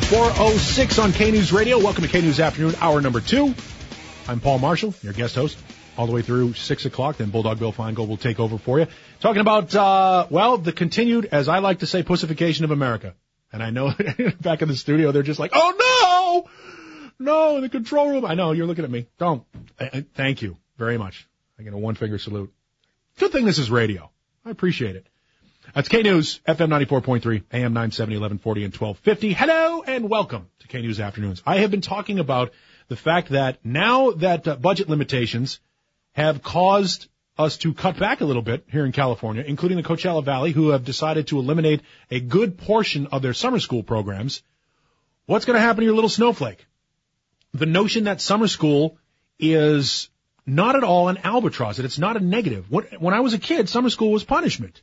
4:06 on K-News Radio. Welcome to K-News Afternoon, hour number 2. I'm Paul Marshall, your guest host, all the way through 6 o'clock. Then Bulldog Bill Feingold will take over for you. Talking about, the continued, as I like to say, pussification of America. And I know back in the studio, they're just like, oh, no, in the control room. I know, you're looking at me. Don't. Thank you very much. I get a one-finger salute. Good thing this is radio. I appreciate it. That's K-News, FM 94.3, AM 970, 1140, and 1250. Hello and welcome to K-News Afternoons. I have been talking about the fact that now that budget limitations have caused us to cut back a little bit here in California, including the Coachella Valley, who have decided to eliminate a good portion of their summer school programs, what's going to happen to your little snowflake? The notion that summer school is not at all an albatross, that it's not a negative. When I was a kid, summer school was punishment.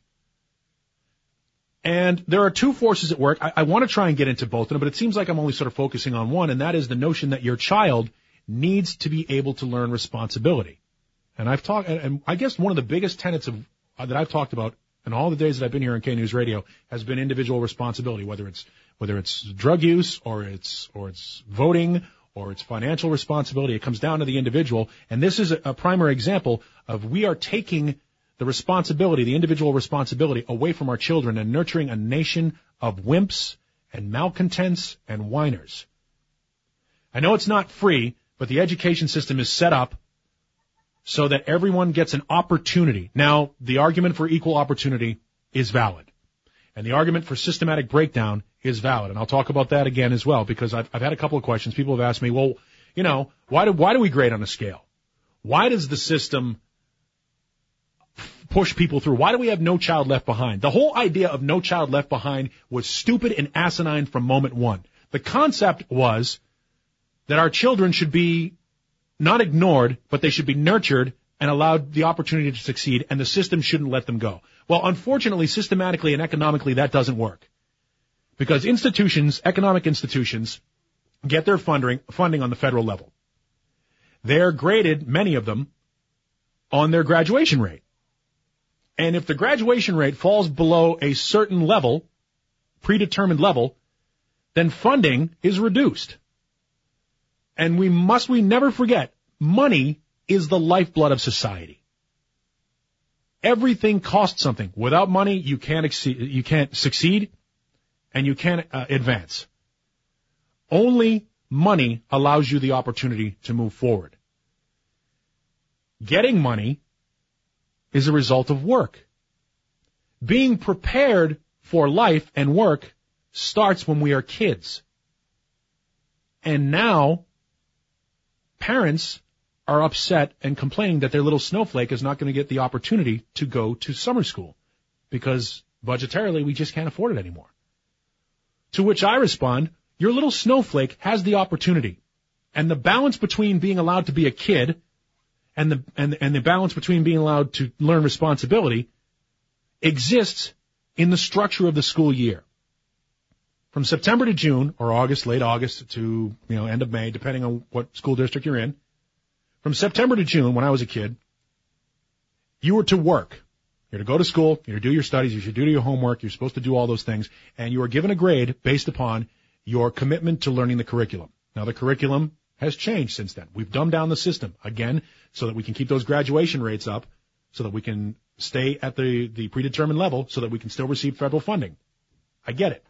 And there are two forces at work. I want to try and get into both of them, but it seems like I'm only sort of focusing on one, and that is the notion that your child needs to be able to learn responsibility. And I guess one of the biggest tenets that I've talked about in all the days that I've been here on K-News Radio has been individual responsibility, whether it's drug use or it's voting or it's financial responsibility. It comes down to the individual. And this is a primary example of we are taking the responsibility, the individual responsibility, away from our children and nurturing a nation of wimps and malcontents and whiners. I know it's not free, but the education system is set up so that everyone gets an opportunity. Now, the argument for equal opportunity is valid, and the argument for systematic breakdown is valid, and I'll talk about that again as well, because I've had a couple of questions. People have asked me, well, why do we grade on a scale? Why does the system push people through? Why do we have No Child Left Behind? The whole idea of No Child Left Behind was stupid and asinine from moment one. The concept was that our children should be not ignored, but they should be nurtured and allowed the opportunity to succeed, and the system shouldn't let them go. Well, unfortunately, systematically and economically, that doesn't work. Because economic institutions, get their funding on the federal level. They're graded, many of them, on their graduation rate. And if the graduation rate falls below a certain level, predetermined level, then funding is reduced. And we never forget, money is the lifeblood of society. Everything costs something. Without money, you can't succeed, and you can't advance. Only money allows you the opportunity to move forward. Getting money is a result of work. Being prepared for life and work starts when we are kids. And now, parents are upset and complaining that their little snowflake is not going to get the opportunity to go to summer school because budgetarily we just can't afford it anymore. To which I respond, your little snowflake has the opportunity. And the balance between being allowed to be a kid and the balance between being allowed to learn responsibility exists in the structure of the school year. From September to June, or August, late August to, end of May, depending on what school district you're in. From September to June, when I was a kid, you were to work. You're to go to school, you're to do your studies, you should do your homework, you're supposed to do all those things, and you are given a grade based upon your commitment to learning the curriculum. Now, the curriculum has changed since then. We've dumbed down the system, again, so that we can keep those graduation rates up, so that we can stay at the predetermined level, so that we can still receive federal funding. I get it.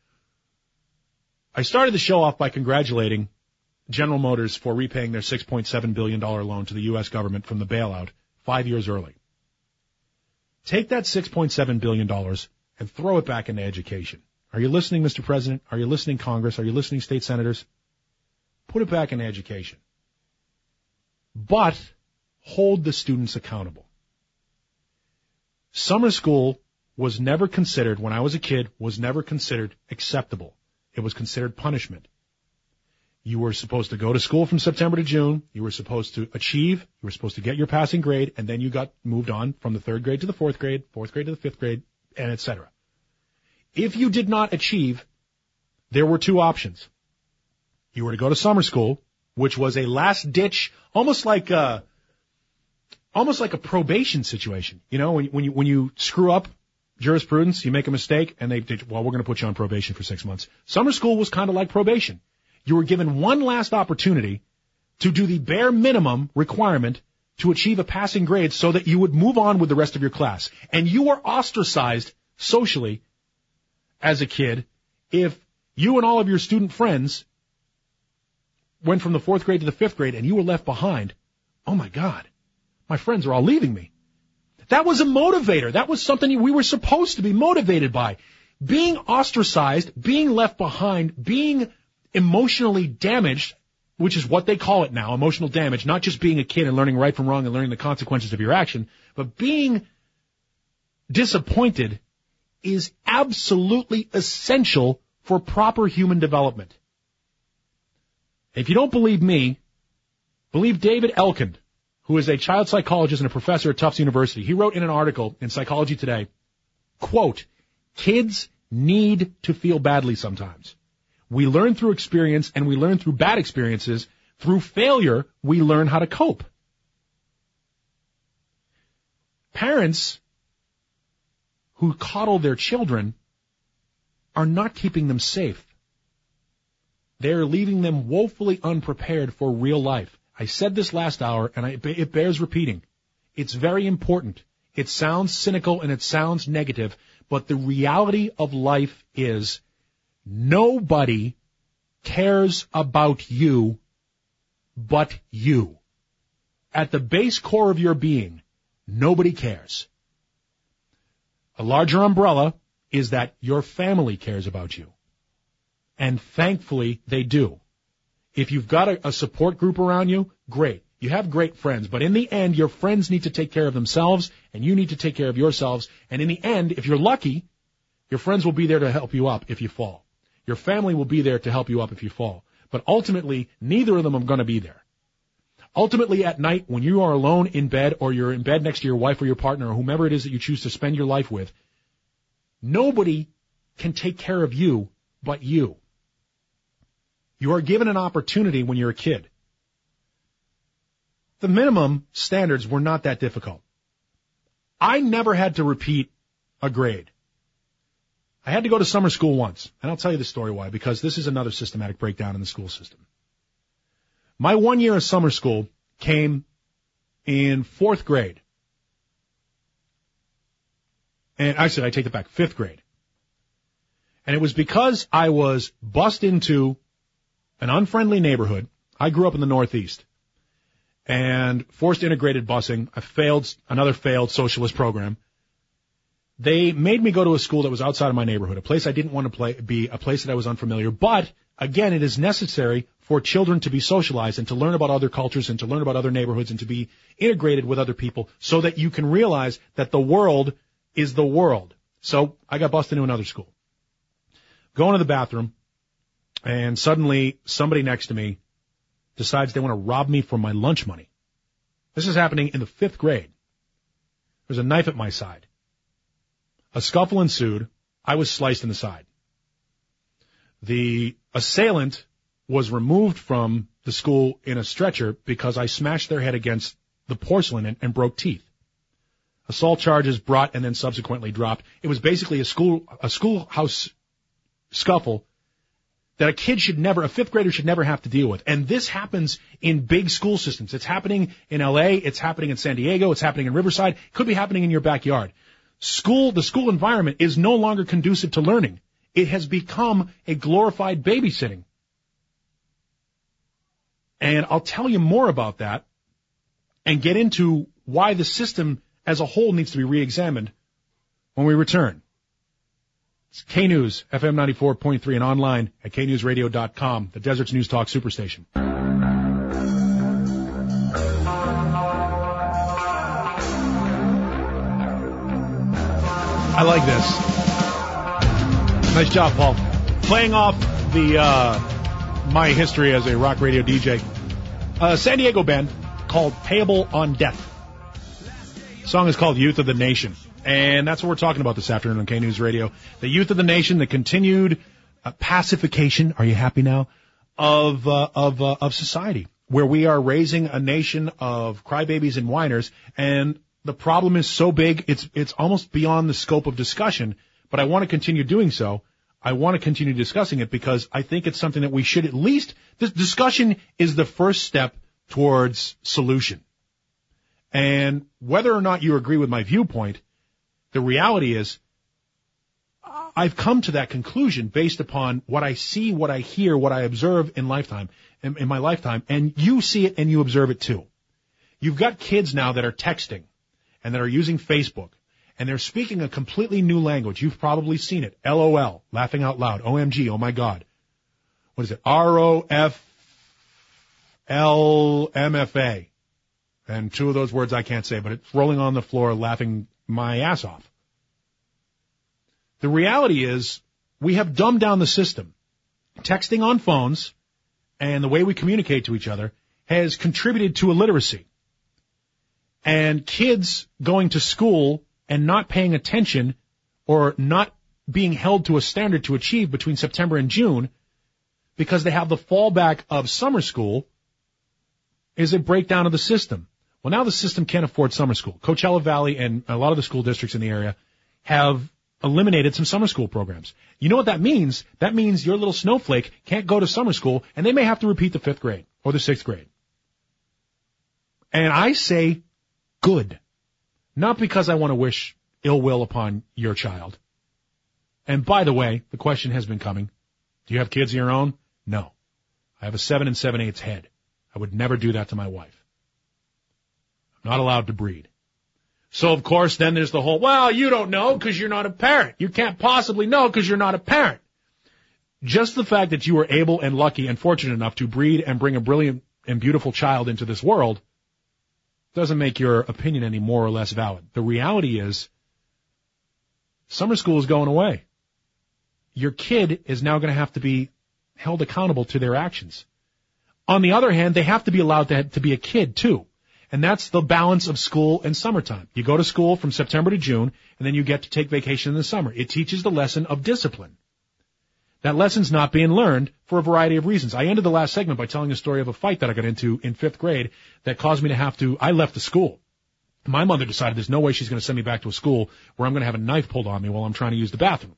I started the show off by congratulating General Motors for repaying their $6.7 billion loan to the U.S. government from the bailout 5 years early. Take that $6.7 billion and throw it back into education. Are you listening, Mr. President? Are you listening, Congress? Are you listening, state senators? Put it back into education. But hold the students accountable. Summer school was never considered, when I was a kid, was never considered acceptable. It was considered punishment. You were supposed to go to school from September to June. You were supposed to achieve. You were supposed to get your passing grade, and then you got moved on from the third grade to the fourth grade to the fifth grade, and et cetera. If you did not achieve, there were two options. You were to go to summer school, which was a last-ditch, almost like a probation situation. When you screw up jurisprudence, you make a mistake, and we're going to put you on probation for 6 months. Summer school was kind of like probation. You were given one last opportunity to do the bare minimum requirement to achieve a passing grade so that you would move on with the rest of your class. And you were ostracized socially as a kid if you and all of your student friends went from the 4th grade to the 5th grade and you were left behind. Oh my God, my friends are all leaving me. That was a motivator. That was something we were supposed to be motivated by. Being ostracized, being left behind, being emotionally damaged, which is what they call it now, emotional damage, not just being a kid and learning right from wrong and learning the consequences of your action, but being disappointed is absolutely essential for proper human development. If you don't believe me, believe David Elkind, who is a child psychologist and a professor at Tufts University. He wrote in an article in Psychology Today, quote, "Kids need to feel badly sometimes. We learn through experience and we learn through bad experiences. Through failure, we learn how to cope." Parents who coddle their children are not keeping them safe. They're leaving them woefully unprepared for real life. I said this last hour, and it bears repeating. It's very important. It sounds cynical and it sounds negative, but the reality of life is nobody cares about you but you. At the base core of your being, nobody cares. A larger umbrella is that your family cares about you. And thankfully, they do. If you've got a support group around you, great. You have great friends. But in the end, your friends need to take care of themselves, and you need to take care of yourselves. And in the end, if you're lucky, your friends will be there to help you up if you fall. Your family will be there to help you up if you fall. But ultimately, neither of them are going to be there. Ultimately, at night, when you are alone in bed, or you're in bed next to your wife or your partner, or whomever it is that you choose to spend your life with, nobody can take care of you but you. You are given an opportunity when you're a kid. The minimum standards were not that difficult. I never had to repeat a grade. I had to go to summer school once, and I'll tell you the story why, because this is another systematic breakdown in the school system. My 1 year of summer school came in 4th grade. And actually, I take it back, 5th grade. And it was because I was bussed into an unfriendly neighborhood. I grew up in the Northeast. And forced integrated busing. Another failed socialist program. They made me go to a school that was outside of my neighborhood, a place I didn't want to be, a place that I was unfamiliar. But, again, it is necessary for children to be socialized and to learn about other cultures and to learn about other neighborhoods and to be integrated with other people so that you can realize that the world is the world. So I got bused into another school. Going to the bathroom, and suddenly somebody next to me decides they want to rob me for my lunch money. This is happening in the 5th grade. There's a knife at my side. A scuffle ensued. I was sliced in the side. The assailant was removed from the school in a stretcher because I smashed their head against the porcelain and broke teeth. Assault charges brought and then subsequently dropped. It was basically a schoolhouse scuffle that a 5th grader should never have to deal with. And this happens in big school systems. It's happening in LA, it's happening in San Diego, it's happening in Riverside, it could be happening in your backyard. The school environment is no longer conducive to learning. It has become a glorified babysitting. And I'll tell you more about that and get into why the system as a whole needs to be re-examined when we return. It's K-News, FM 94.3, and online at knewsradio.com, the Desert's News Talk Superstation. I like this. Nice job, Paul. Playing off my history as a rock radio DJ. A San Diego band called Payable on Death. The song is called Youth of the Nation. And that's what we're talking about this afternoon on K-News Radio. The youth of the nation, the continued pacification, are you happy now, of society, where we are raising a nation of crybabies and whiners. And the problem is so big, it's almost beyond the scope of discussion, but I want to continue doing so. I want to continue discussing it because I think it's something that we should at least, this discussion is the first step towards solution. And whether or not you agree with my viewpoint, the reality is I've come to that conclusion based upon what I see, what I hear, what I observe in my lifetime, and you see it and you observe it too. You've got kids now that are texting and that are using Facebook, and they're speaking a completely new language. You've probably seen it. LOL, laughing out loud. OMG, oh my God. What is it? ROFLMFA. And two of those words I can't say, but it's rolling on the floor laughing my ass off. The reality is we have dumbed down the system. Texting on phones and the way we communicate to each other has contributed to illiteracy. And kids going to school and not paying attention or not being held to a standard to achieve between September and June because they have the fallback of summer school is a breakdown of the system. Well, now the system can't afford summer school. Coachella Valley and a lot of the school districts in the area have eliminated some summer school programs. You know what that means? That means your little snowflake can't go to summer school, and they may have to repeat the 5th grade or the 6th grade. And I say good. Not because I want to wish ill will upon your child. And by the way, the question has been coming. Do you have kids of your own? No. I have a 7 7/8 head. I would never do that to my wife. I'm not allowed to breed. So, of course, then there's the whole, well, you don't know because you're not a parent. You can't possibly know because you're not a parent. Just the fact that you were able and lucky and fortunate enough to breed and bring a brilliant and beautiful child into this world doesn't make your opinion any more or less valid. The reality is summer school is going away. Your kid is now going to have to be held accountable to their actions. On the other hand, they have to be allowed to be a kid, too. And that's the balance of school and summertime. You go to school from September to June, and then you get to take vacation in the summer. It teaches the lesson of discipline. That lesson's not being learned for a variety of reasons. I ended the last segment by telling a story of a fight that I got into in 5th grade that caused me I left the school. My mother decided there's no way she's going to send me back to a school where I'm going to have a knife pulled on me while I'm trying to use the bathroom.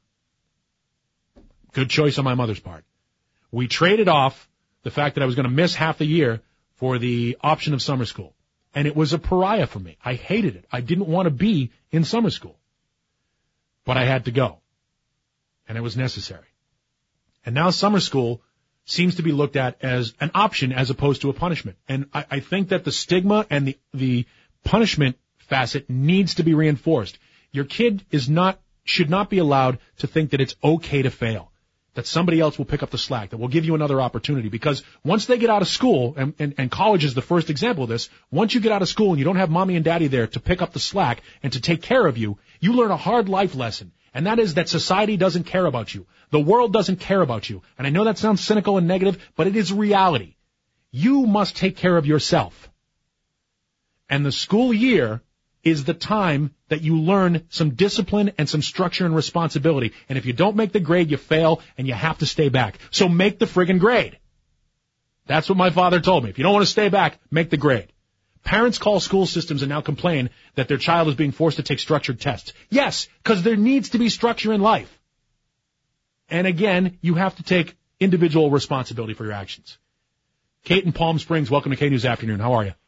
Good choice on my mother's part. We traded off the fact that I was going to miss half the year for the option of summer school. And it was a pariah for me. I hated it. I didn't want to be in summer school. But I had to go. And it was necessary. And now summer school seems to be looked at as an option as opposed to a punishment. And I think that the stigma and the punishment facet needs to be reinforced. Your kid should not be allowed to think that it's okay to fail, that somebody else will pick up the slack, that will give you another opportunity. Because once they get out of school, and college is the first example of this, once you get out of school and you don't have mommy and daddy there to pick up the slack and to take care of you, you learn a hard life lesson. And that is that society doesn't care about you. The world doesn't care about you. And I know that sounds cynical and negative, but it is reality. You must take care of yourself. And the school year is the time that you learn some discipline and some structure and responsibility. And if you don't make the grade, you fail and you have to stay back. So make the friggin' grade. That's what my father told me. If you don't want to stay back, make the grade. Parents call school systems and now complain that their child is being forced to take structured tests. Yes, because there needs to be structure in life. And again, you have to take individual responsibility for your actions. Kate in Palm Springs, welcome to K-News Afternoon. How are you?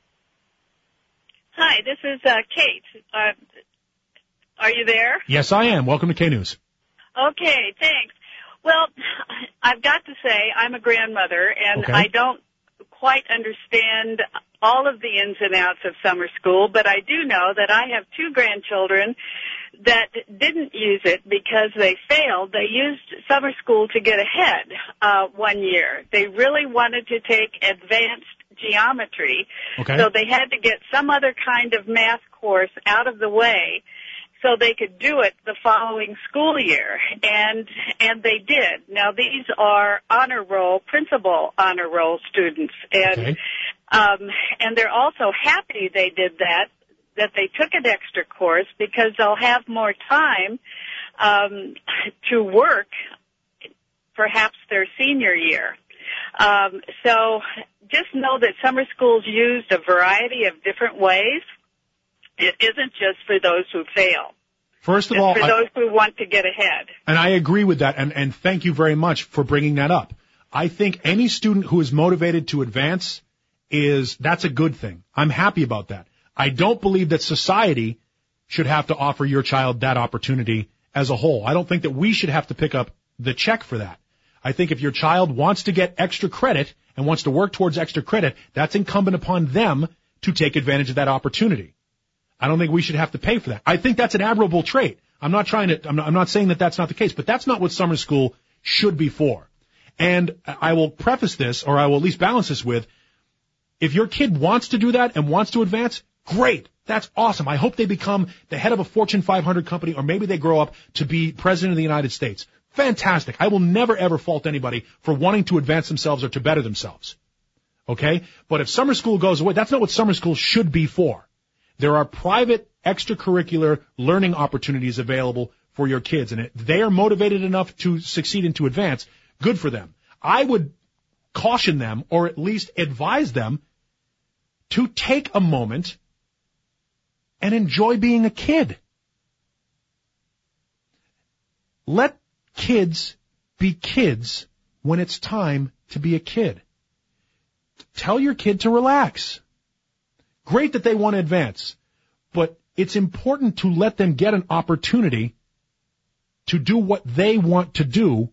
Hi, this is Kate. Are you there? Yes, I am. Welcome to K-News. Okay, thanks. Well, I've got to say I'm a grandmother, and okay. I don't quite understand all of the ins and outs of summer school, but I do know that I have 2 grandchildren that didn't use it because they failed. They used summer school to get ahead one year. They really wanted to take advanced geometry, okay. So they had to get some other kind of math course out of the way so they could do it the following school year, and they did. Now, these are principal honor roll students, and okay. And they're also happy they did that they took an extra course because they'll have more time to work perhaps their senior year. So just know that summer school's used a variety of different ways. It isn't just for those who fail. First of all, for those who want to get ahead. And I agree with that, and thank you very much for bringing that up. I think any student who is motivated to advance that's a good thing. I'm happy about that. I don't believe that society should have to offer your child that opportunity as a whole. I don't think that we should have to pick up the check for that. I think if your child wants to get extra credit and wants to work towards extra credit, that's incumbent upon them to take advantage of that opportunity. I don't think we should have to pay for that. I think that's an admirable trait. I'm not saying that that's not the case, but that's not what summer school should be for. And I will preface this, or I will at least balance this with, if your kid wants to do that and wants to advance, great. That's awesome. I hope they become the head of a Fortune 500 company, or maybe they grow up to be president of the United States. Fantastic. I will never, ever fault anybody for wanting to advance themselves or to better themselves. Okay? But if summer school goes away, that's not what summer school should be for. There are private extracurricular learning opportunities available for your kids, and if they are motivated enough to succeed and to advance, good for them. I would caution them, or at least advise them, to take a moment and enjoy being a kid. Let kids be kids when it's time to be a kid. Tell your kid to relax. Great that they want to advance, but it's important to let them get an opportunity to do what they want to do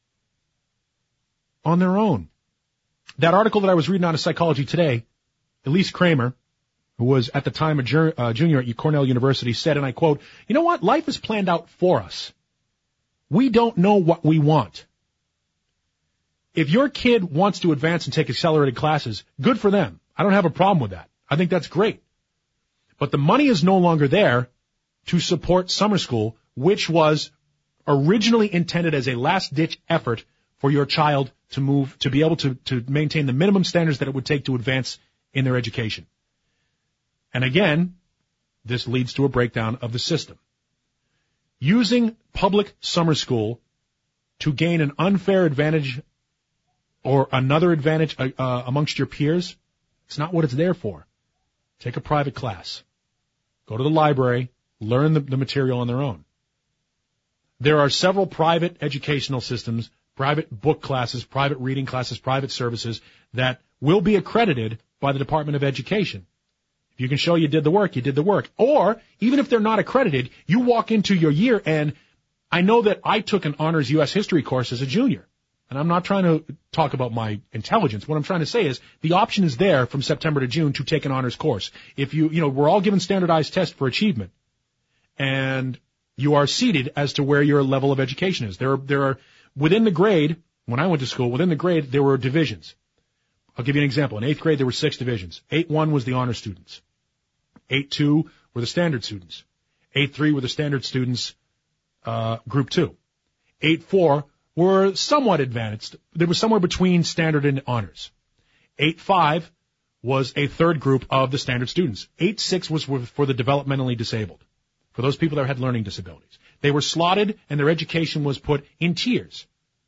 on their own. That article that I was reading out of Psychology Today, Elise Kramer, who was at the time a junior at Cornell University, said, and I quote, "You know what? Life is planned out for us. We don't know what we want. If your kid wants to advance and take accelerated classes, good for them. I don't have a problem with that. I think that's great. But the money is no longer there to support summer school, which was originally intended as a last-ditch effort for your child to be able to maintain the minimum standards that it would take to advance in their education." And again, this leads to a breakdown of the system. Using public summer school to gain an unfair advantage or another advantage amongst your peers, it's not what it's there for. Take a private class. Go to the library, learn the material on their own. There are several private educational systems, private book classes, private reading classes, private services that will be accredited by the Department of Education. If you can show you did the work, you did the work. Or, even if they're not accredited, you walk into your year, and I know that I took an honors U.S. history course as a junior. And I'm not trying to talk about my intelligence. What I'm trying to say is the option is there from September to June to take an honors course. If we're all given standardized tests for achievement, and you are seated as to where your level of education is. There are within the grade, when I went to school, within the grade, there were divisions. I'll give you an example. In 8th grade, there were 6 divisions. 8-1 was the honor students. 8-2 were the standard students. 8-3 were the standard students, group 2. 8-4 were somewhat advanced. They were somewhere between standard and honors. 8-5 was a third group of the standard students. 8-6 was for the developmentally disabled, for those people that had learning disabilities. They were slotted, and their education was put in tiers.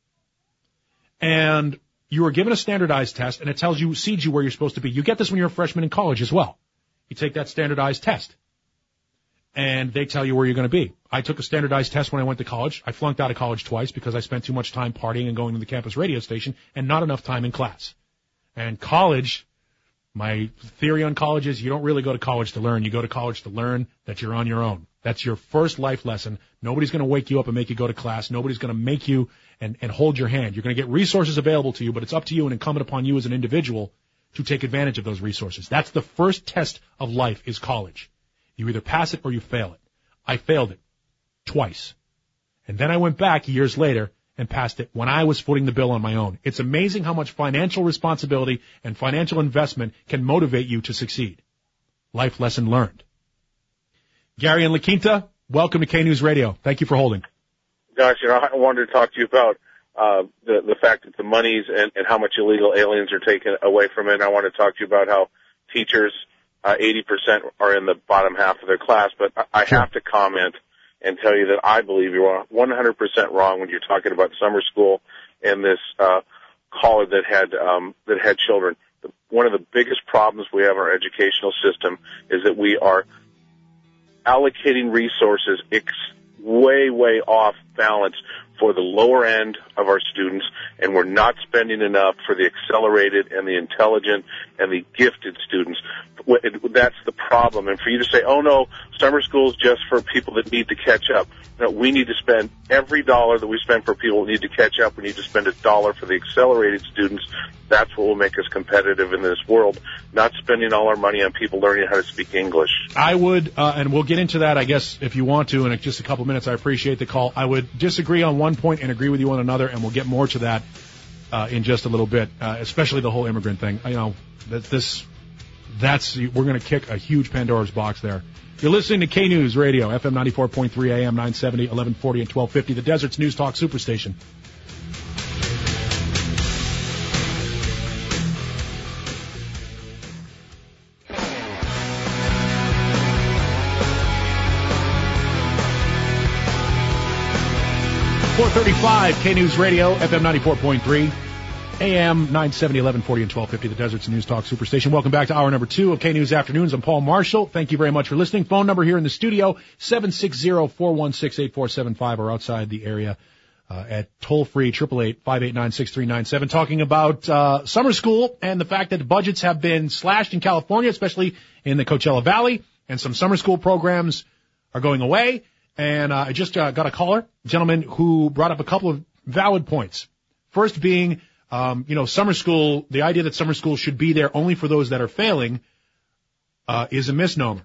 And you were given a standardized test, and it seeds you where you're supposed to be. You get this when you're a freshman in college as well. You take that standardized test, and they tell you where you're going to be. I took a standardized test when I went to college. I flunked out of college twice because I spent too much time partying and going to the campus radio station and not enough time in class. And college, my theory on college is you don't really go to college to learn. You go to college to learn that you're on your own. That's your first life lesson. Nobody's going to wake you up and make you go to class. Nobody's going to make you and hold your hand. You're going to get resources available to you, but it's up to you and incumbent upon you as an individual to take advantage of those resources. That's the first test of life, is college. You either pass it or you fail it. I failed it twice. And then I went back years later and passed it when I was footing the bill on my own. It's amazing how much financial responsibility and financial investment can motivate you to succeed. Life lesson learned. Gary and La Quinta, welcome to K-News Radio. Thank you for holding. Gosh, I wanted to talk to you about the fact that the monies and how much illegal aliens are taken away from it. And I want to talk to you about how teachers, 80% are in the bottom half of their class. But I have to comment and tell you that I believe you're 100% wrong when you're talking about summer school and this caller that had children. One of the biggest problems we have in our educational system is that we are allocating resources way off balance for the lower end of our students, and we're not spending enough for the accelerated and the intelligent and the gifted students. That's the problem. And for you to say, oh no, summer school is just for people that need to catch up. No, we need to spend every dollar that we spend for people who need to catch up. We need to spend $1 for the accelerated students. That's what will make us competitive in this world, not spending all our money on people learning how to speak English. I would, and we'll get into that, I guess, if you want to, in just a couple minutes. I appreciate the call. I would disagree on one point and agree with you on another, and we'll get more to that in just a little bit, especially the whole immigrant thing. You know, we're going to kick a huge Pandora's box there. You're listening to K-News Radio, FM 94.3 AM, 970, 1140, and 1250, the Desert's News Talk Superstation. .435 K-News Radio, FM 94.3, AM 970, 1140, and 1250, the Desert's News Talk Superstation. Welcome back to hour number 2 of K-News Afternoons. I'm Paul Marshall. Thank you very much for listening. Phone number here in the studio, 760-416-8475, or outside the area at toll-free 888-589-6397, talking about summer school and the fact that budgets have been slashed in California, especially in the Coachella Valley, and some summer school programs are going away. And I just got a caller, a gentleman who brought up a couple of valid points. First being, summer school, the idea that summer school should be there only for those that are failing is a misnomer.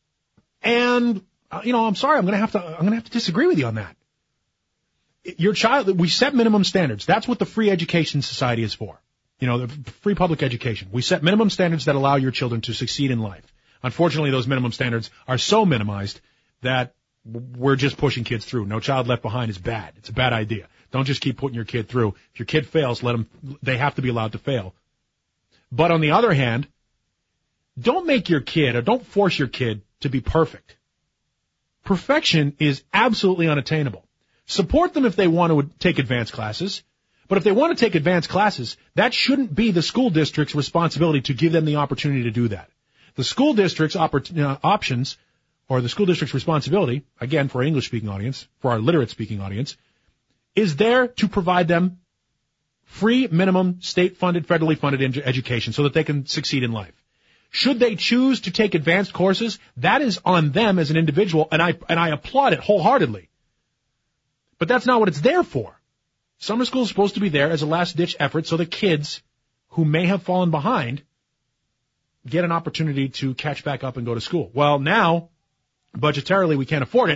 And, I'm sorry, I'm going to have to disagree with you on that. Your child, we set minimum standards. That's what the Free Education Society is for. The free public education. We set minimum standards that allow your children to succeed in life. Unfortunately, those minimum standards are so minimized that we're just pushing kids through. No Child Left Behind is bad. It's a bad idea. Don't just keep putting your kid through. If your kid fails, they have to be allowed to fail. But on the other hand, don't make your kid, or don't force your kid to be perfect. Perfection is absolutely unattainable. Support them if they want to take advanced classes. But if they want to take advanced classes, that shouldn't be the school district's responsibility to give them the opportunity to do that. The school district's options, or the school district's responsibility, again, for our English-speaking audience, for our literate-speaking audience, is there to provide them free, minimum, state-funded, federally funded education so that they can succeed in life. Should they choose to take advanced courses, that is on them as an individual, and I applaud it wholeheartedly. But that's not what it's there for. Summer school is supposed to be there as a last-ditch effort so the kids who may have fallen behind get an opportunity to catch back up and go to school. Well, now, budgetarily, we can't afford it.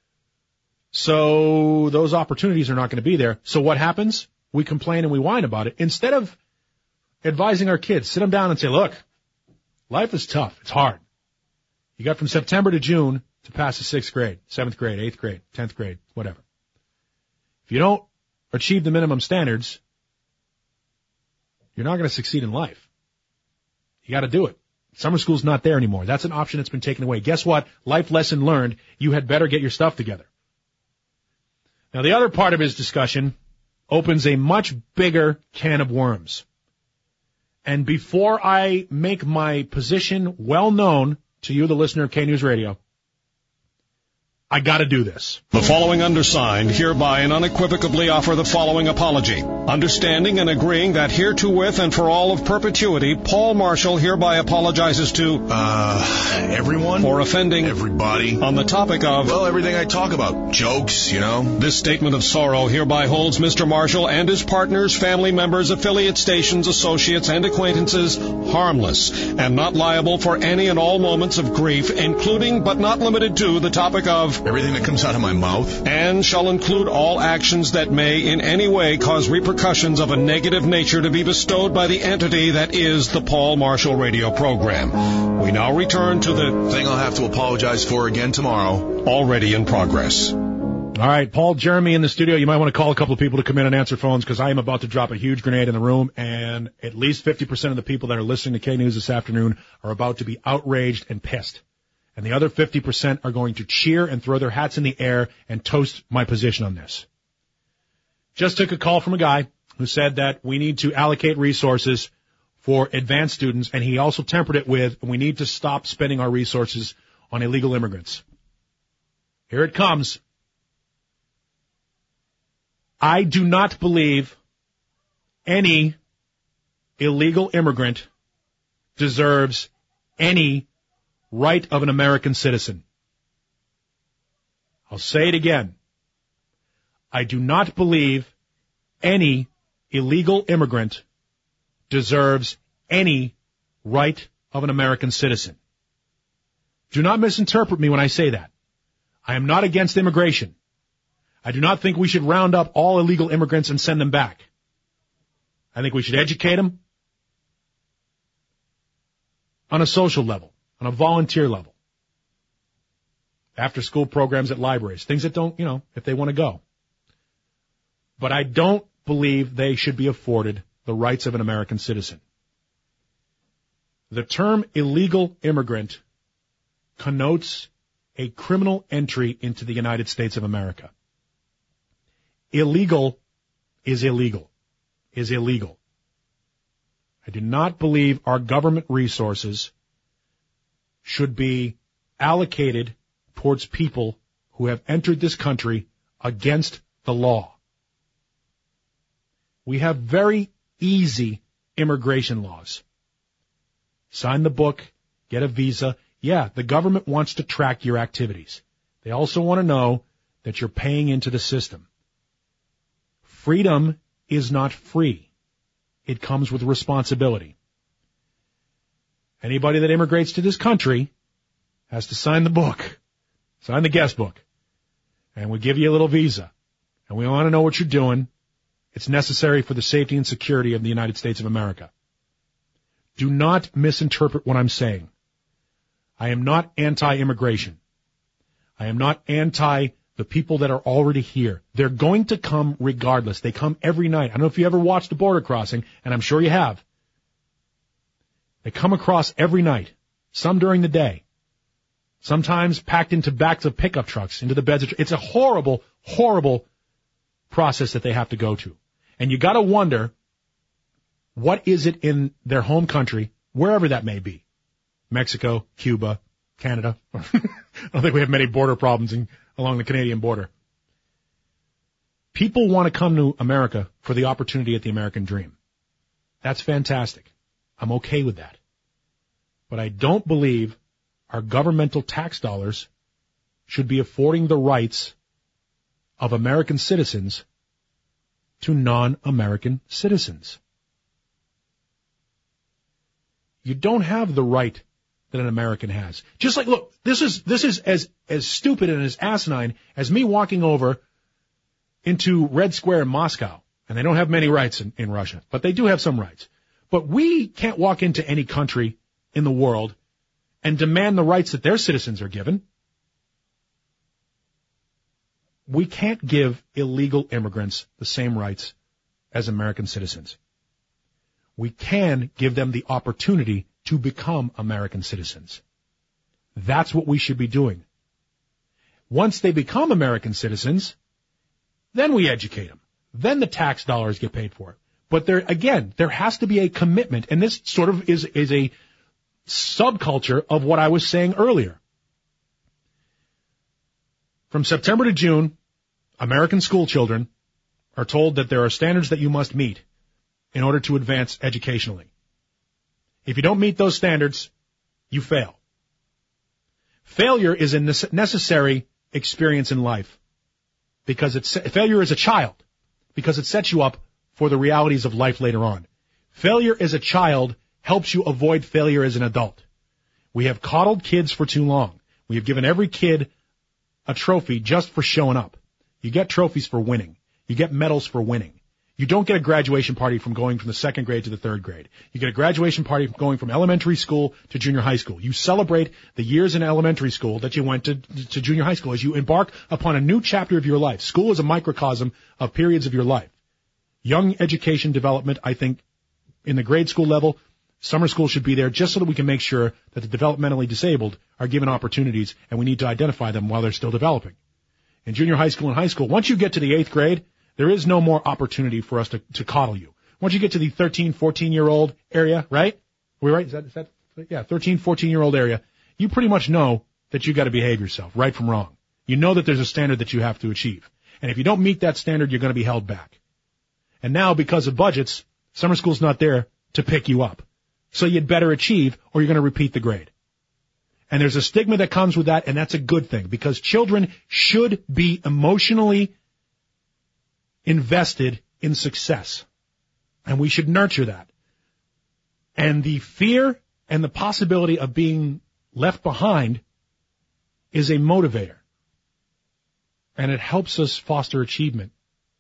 So those opportunities are not going to be there. So what happens? We complain and we whine about it. Instead of advising our kids, sit them down and say, look, life is tough. It's hard. You got from September to June to pass the 6th grade, 7th grade, 8th grade, 10th grade, whatever. If you don't achieve the minimum standards, you're not going to succeed in life. You got to do it. Summer school's not there anymore. That's an option that's been taken away. Guess what? Life lesson learned. You had better get your stuff together. Now, the other part of his discussion opens a much bigger can of worms. And before I make my position well known to you, the listener of K-News Radio, I got to do this. The following undersigned hereby and unequivocally offer the following apology. Understanding and agreeing that herewith and for all of perpetuity, Paul Marshall hereby apologizes to... everyone? For offending... everybody? On the topic of... well, everything I talk about. Jokes, This statement of sorrow hereby holds Mr. Marshall and his partners, family members, affiliate stations, associates, and acquaintances harmless and not liable for any and all moments of grief, including but not limited to the topic of... everything that comes out of my mouth. And shall include all actions that may in any way cause repercussions of a negative nature to be bestowed by the entity that is the Paul Marshall radio program. We now return to the thing I'll have to apologize for again tomorrow. Already in progress. All right, Paul, Jeremy in the studio. You might want to call a couple of people to come in and answer phones because I am about to drop a huge grenade in the room, and at least 50% of the people that are listening to K-News this afternoon are about to be outraged and pissed. And the other 50% are going to cheer and throw their hats in the air and toast my position on this. Just took a call from a guy who said that we need to allocate resources for advanced students, and he also tempered it with, we need to stop spending our resources on illegal immigrants. Here it comes. I do not believe any illegal immigrant deserves any right of an American citizen. I'll say it again. I do not believe any illegal immigrant deserves any right of an American citizen. Do not misinterpret me when I say that. I am not against immigration. I do not think we should round up all illegal immigrants and send them back. I think we should educate them on a social level, on a volunteer level. After school programs at libraries, things that don't, if they want to go. But I don't believe they should be afforded the rights of an American citizen. The term illegal immigrant connotes a criminal entry into the United States of America. Illegal is illegal, is illegal. I do not believe our government resources should be allocated towards people who have entered this country against the law. We have very easy immigration laws. Sign the book, get a visa. Yeah, the government wants to track your activities. They also want to know that you're paying into the system. Freedom is not free. It comes with responsibility. Anybody that immigrates to this country has to sign the book, sign the guest book, and we give you a little visa. And we want to know what you're doing. It's necessary for the safety and security of the United States of America. Do not misinterpret what I'm saying. I am not anti-immigration. I am not anti the people that are already here. They're going to come regardless. They come every night. I don't know if you ever watched a border crossing, and I'm sure you have. They come across every night, some during the day, sometimes packed into backs of pickup trucks, into the beds of It's a horrible, horrible process that they have to go to. And you got to wonder, what is it in their home country, wherever that may be? Mexico, Cuba, Canada. I don't think we have many border problems along the Canadian border. People want to come to America for the opportunity at the American dream. That's fantastic. I'm okay with that. But I don't believe our governmental tax dollars should be affording the rights of American citizens to non-American citizens. You don't have the right that an American has. Just like, look, this is as stupid and as asinine as me walking over into Red Square in Moscow. And they don't have many rights in Russia, but they do have some rights. But we can't walk into any country in the world and demand the rights that their citizens are given. We can't give illegal immigrants the same rights as American citizens. We can give them the opportunity to become American citizens. That's what we should be doing. Once they become American citizens, then we educate them. Then the tax dollars get paid for it. But there has to be a commitment, and this sort of is a subculture of what I was saying earlier. From September to June, American school children are told that there are standards that you must meet in order to advance educationally. If you don't meet those standards, you fail. Failure is a necessary experience in life because failure is a child because it sets you up for the realities of life later on. Failure as a child helps you avoid failure as an adult. We have coddled kids for too long. We have given every kid a trophy just for showing up. You get trophies for winning. You get medals for winning. You don't get a graduation party from going from the second grade to the third grade. You get a graduation party from going from elementary school to junior high school. You celebrate the years in elementary school that you went to junior high school as you embark upon a new chapter of your life. School is a microcosm of periods of your life. Young education development, I think, in the grade school level, summer school should be there just so that we can make sure that the developmentally disabled are given opportunities, and we need to identify them while they're still developing. In junior high school and high school, once you get to the 8th grade, there is no more opportunity for us to coddle you. Once you get to the 13, 14-year-old area, right? Are we right? Is that 13, 14-year-old area, you pretty much know that you got to behave yourself, right from wrong. You know that there's a standard that you have to achieve. And if you don't meet that standard, you're going to be held back. And now, because of budgets, summer school's not there to pick you up. So you'd better achieve or you're going to repeat the grade. And there's a stigma that comes with that, and that's a good thing because children should be emotionally invested in success. And we should nurture that. And the fear and the possibility of being left behind is a motivator. And it helps us foster achievement.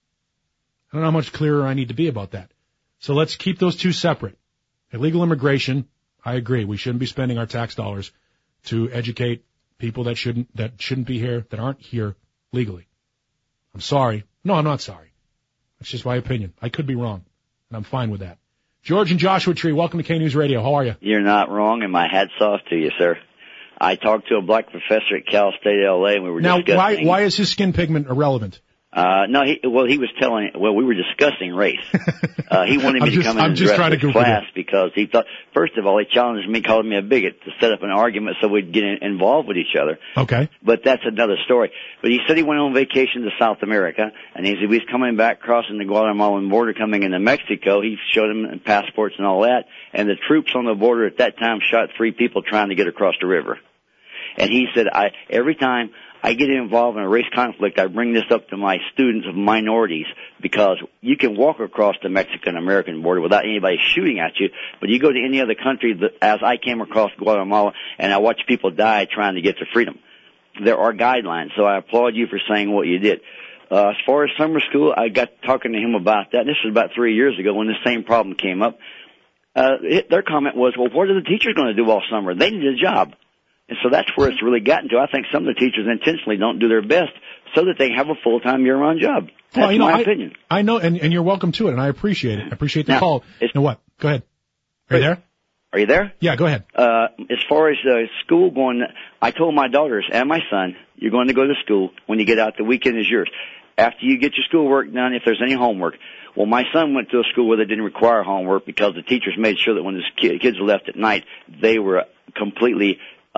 I don't know how much clearer I need to be about that. So let's keep those two separate. Illegal immigration, I agree. We shouldn't be spending our tax dollars to educate people that shouldn't be here, that aren't here legally. I'm sorry. No, I'm not sorry. That's just my opinion. I could be wrong, and I'm fine with that. George and Joshua Tree, welcome to K News Radio. How are you? You're not wrong, and my hat's off to you, sir. I talked to a black professor at Cal State LA, and we were discussing... Now, why is his skin pigment irrelevant? No, we were discussing race. He wanted me to come in and address his class because he thought, first of all, he challenged me, calling me a bigot to set up an argument so we'd get involved with each other. Okay. But that's another story. But he said he went on vacation to South America, and he said he was coming back, crossing the Guatemalan border, coming into Mexico. He showed him passports and all that, and the troops on the border at that time shot 3 people trying to get across the river. And he said, every time I get involved in a race conflict, I bring this up to my students of minorities because you can walk across the Mexican-American border without anybody shooting at you, but you go to any other country, as I came across Guatemala, and I watched people die trying to get to freedom. There are guidelines, so I applaud you for saying what you did. As far as summer school, I got talking to him about that. This was about 3 years ago when the same problem came up. Their comment was, well, what are the teachers going to do all summer? They need a job. And so that's where it's really gotten to. I think some of the teachers intentionally don't do their best so that they have a full-time year-round job. That's my opinion. I know, and you're welcome to it, and I appreciate it. I appreciate the call. Now what? Go ahead. Are you there? Are you there? Yeah, go ahead. As far as school going, I told my daughters and my son, you're going to go to school. When you get out, the weekend is yours. After you get your schoolwork done, if there's any homework. Well, my son went to a school where they didn't require homework because the teachers made sure that when the kids left at night, they were completely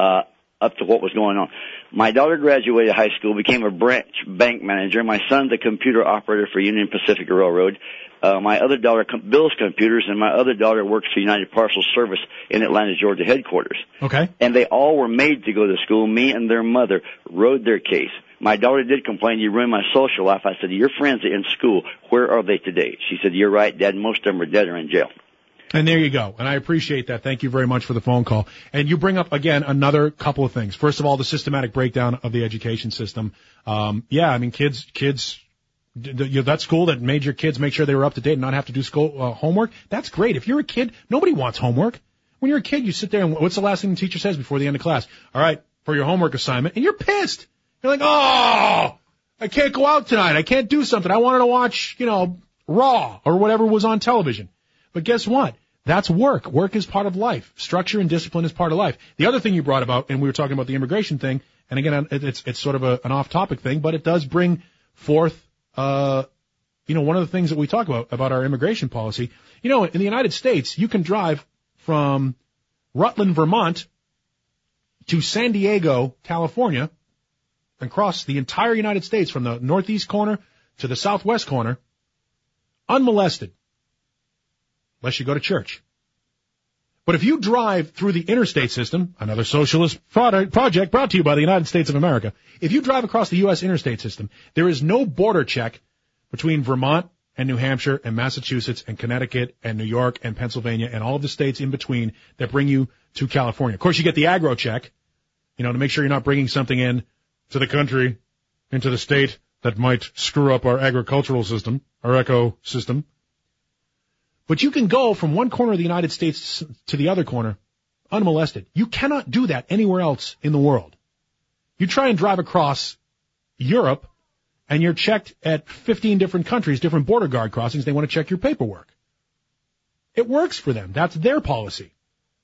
up to what was going on. My daughter graduated high school, became a branch bank manager. My son's a computer operator for Union Pacific Railroad. My other daughter builds computers, and my other daughter works for United Parcel Service in Atlanta, Georgia headquarters. Okay. And they all were made to go to school. Me and their mother rode their case. My daughter did complain, you ruined my social life. I said, your friends are in school. Where are they today? She said, you're right, Dad. Most of them are dead or in jail. And there you go. And I appreciate that. Thank you very much for the phone call. And you bring up, again, another couple of things. First of all, the systematic breakdown of the education system. Kids, that school that made your kids make sure they were up to date and not have to do school homework, that's great. If you're a kid, nobody wants homework. When you're a kid, you sit there and what's the last thing the teacher says before the end of class? All right, for your homework assignment. And you're pissed. You're like, oh, I can't go out tonight. I can't do something. I wanted to watch, Raw or whatever was on television. But guess what? That's work. Work is part of life. Structure and discipline is part of life. The other thing you brought about, and we were talking about the immigration thing, and again, it's sort of an off-topic thing, but it does bring forth, one of the things that we talk about our immigration policy. In the United States, you can drive from Rutland, Vermont to San Diego, California, and cross the entire United States from the northeast corner to the southwest corner, unmolested. Unless you go to church. But if you drive through the interstate system, another socialist project brought to you by the United States of America, if you drive across the U.S. interstate system, there is no border check between Vermont and New Hampshire and Massachusetts and Connecticut and New York and Pennsylvania and all of the states in between that bring you to California. Of course, you get the agro check, to make sure you're not bringing something in to the country, into the state that might screw up our agricultural system, our ecosystem. But you can go from one corner of the United States to the other corner unmolested. You cannot do that anywhere else in the world. You try and drive across Europe, and you're checked at 15 different countries, different border guard crossings. They want to check your paperwork. It works for them. That's their policy.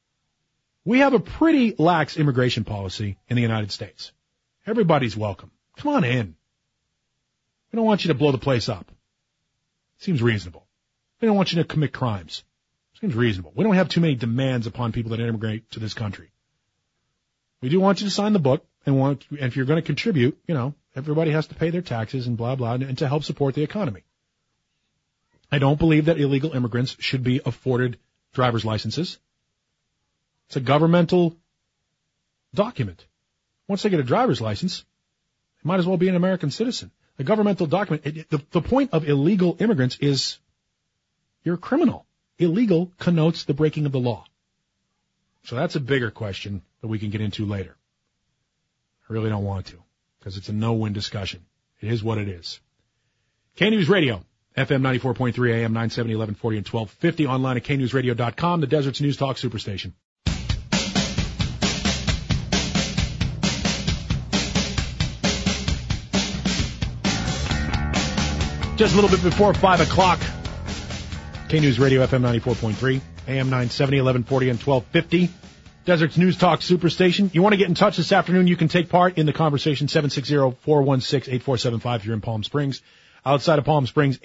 We have a pretty lax immigration policy in the United States. Everybody's welcome. Come on in. We don't want you to blow the place up. Seems reasonable. We don't want you to commit crimes. Seems reasonable. We don't have too many demands upon people that immigrate to this country. We do want you to sign the book, and if you're going to contribute, Everybody has to pay their taxes and blah, blah, and to help support the economy. I don't believe that illegal immigrants should be afforded driver's licenses. It's a governmental document. Once they get a driver's license, they might as well be an American citizen. A governmental document. The point of illegal immigrants is you're a criminal. Illegal connotes the breaking of the law. So that's a bigger question that we can get into later. I really don't want to, because it's a no-win discussion. It is what it is. K-News Radio, FM 94.3 AM 970, 1140 and 1250, online at knewsradio.com, the Desert's News Talk Superstation. Just a little bit before 5 o'clock. K-News Radio, FM 94.3, AM 970, 1140 and 1250. Desert's News Talk Superstation. You want to get in touch this afternoon, you can take part in the conversation, 760-416-8475 if you're in Palm Springs. Outside of Palm Springs,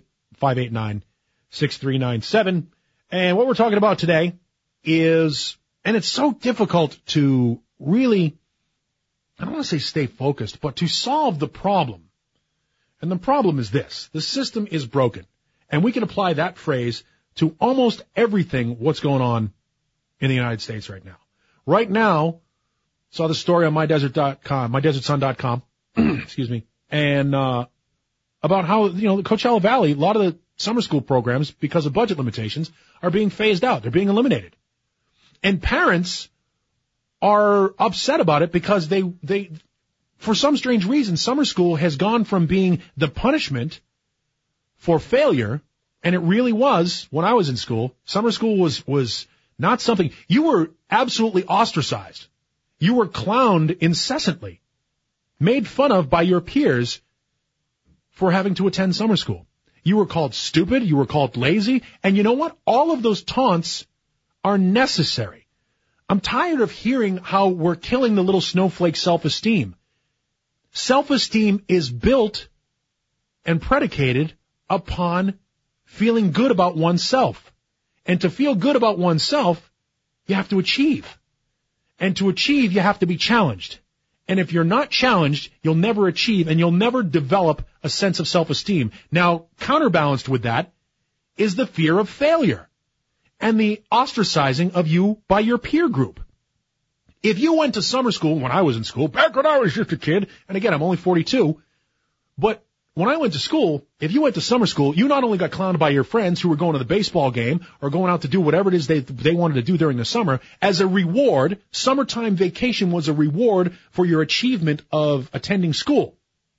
888-589-6397. And what we're talking about today is, and it's so difficult to really, I don't want to say stay focused, but to solve the problem. And the problem is this. The system is broken. And we can apply that phrase to almost everything what's going on in the United States right now. Right now, saw the story on mydesertsun.com, excuse me, and about how, the Coachella Valley, a lot of the summer school programs, because of budget limitations, are being phased out. They're being eliminated. And parents are upset about it because they for some strange reason, summer school has gone from being the punishment for failure, and it really was, when I was in school, summer school was not something, you were absolutely ostracized. You were clowned incessantly, made fun of by your peers for having to attend summer school. You were called stupid, you were called lazy, and you know what? All of those taunts are necessary. I'm tired of hearing how we're killing the little snowflake self-esteem. Self-esteem is built and predicated upon feeling good about oneself. And to feel good about oneself, you have to achieve. And to achieve, you have to be challenged. And if you're not challenged, you'll never achieve and you'll never develop a sense of self-esteem. Now, counterbalanced with that is the fear of failure and the ostracizing of you by your peer group. If you went to summer school when I was in school, back when I was just a kid, and again, I'm only 42, but when I went to school, if you went to summer school, you not only got clowned by your friends who were going to the baseball game or going out to do whatever it is they wanted to do during the summer. As a reward, summertime vacation was a reward for your achievement of attending school.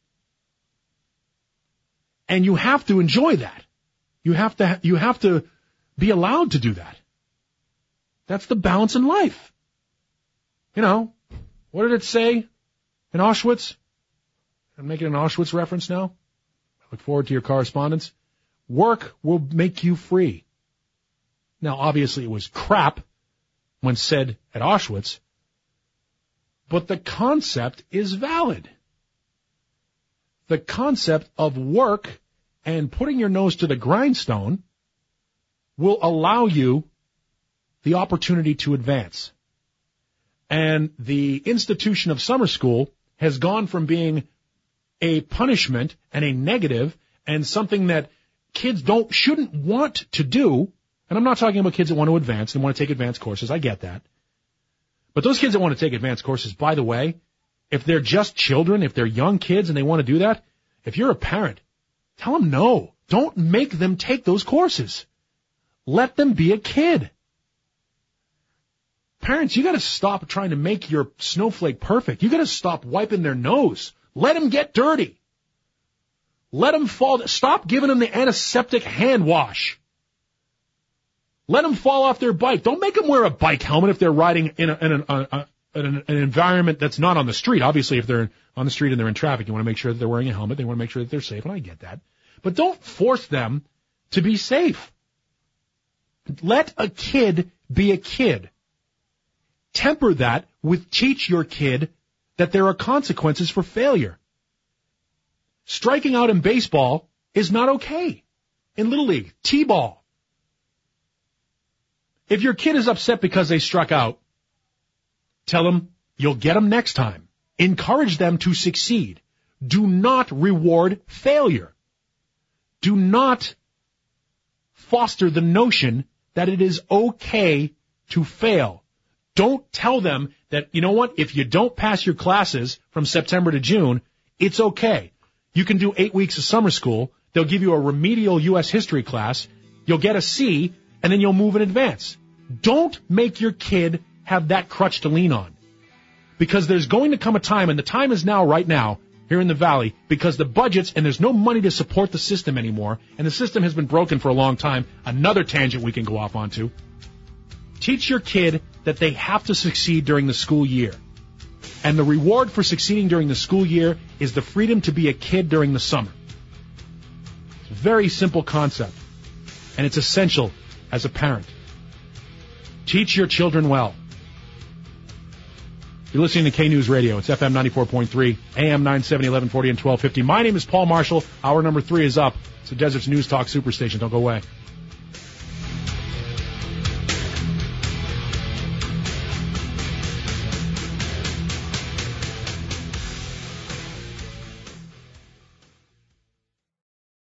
And you have to enjoy that. You have to be allowed to do that. That's the balance in life. What did it say in Auschwitz? I'm making an Auschwitz reference now. I look forward to your correspondence. Work will make you free. Now, obviously, it was crap when said at Auschwitz, but the concept is valid. The concept of work and putting your nose to the grindstone will allow you the opportunity to advance. And the institution of summer school has gone from being a punishment and a negative and something that kids shouldn't want to do. And I'm not talking about kids that want to advance and want to take advanced courses. I get that. But those kids that want to take advanced courses, by the way, if they're just children, if they're young kids and they want to do that, if you're a parent, tell them no. Don't make them take those courses. Let them be a kid. Parents, you got to stop trying to make your snowflake perfect. You got to stop wiping their nose. Let them get dirty. Let them fall. Stop giving them the antiseptic hand wash. Let them fall off their bike. Don't make them wear a bike helmet if they're riding in an environment that's not on the street. Obviously, if they're on the street and they're in traffic, you want to make sure that they're wearing a helmet. They want to make sure that they're safe, and I get that. But don't force them to be safe. Let a kid be a kid. Temper that with teach your kid that there are consequences for failure. Striking out in baseball is not okay. In Little League, T-ball. If your kid is upset because they struck out, tell them you'll get them next time. Encourage them to succeed. Do not reward failure. Do not foster the notion that it is okay to fail. Don't tell them that, you know what, if you don't pass your classes from September to June, it's okay. You can do 8 weeks of summer school. They'll give you a remedial U.S. history class. You'll get a C, and then you'll move in advance. Don't make your kid have that crutch to lean on. Because there's going to come a time, and the time is now, right now, here in the Valley, because the budgets, and there's no money to support the system anymore, and the system has been broken for a long time. Another tangent we can go off onto. Teach your kid that they have to succeed during the school year. And the reward for succeeding during the school year is the freedom to be a kid during the summer. It's a very simple concept, and it's essential as a parent. Teach your children well. You're listening to K-News Radio. It's FM 94.3, AM 970, 1140, and 1250. My name is Paul Marshall. Hour number 3 is up. It's the Desert's News Talk Superstation. Don't go away.